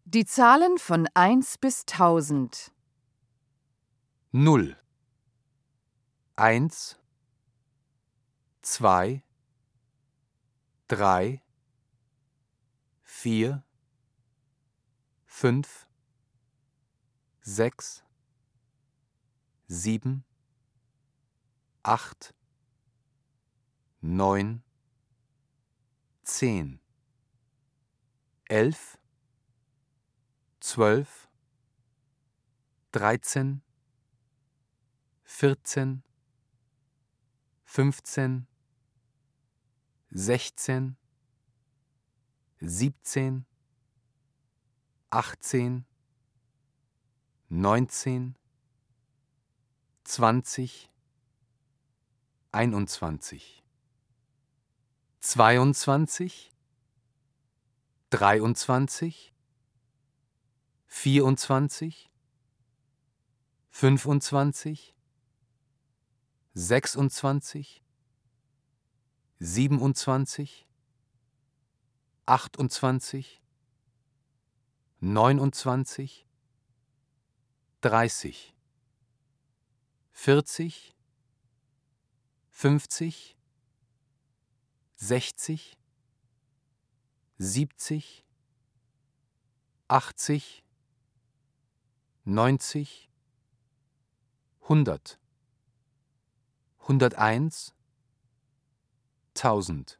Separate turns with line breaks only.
Die Zahlen von 1 bis 1000.
0, 1, 2, 3, 4, 5, 6, 7, 8, 9, 10, 11, 12, 13, 14, 15, 16, 17, 18, 19, 20, 21, 22, 23, 24, 25, 26, 27, 28, 29, 30, 40, 50, 60, 70, 80, 90, 100, 101, 1000.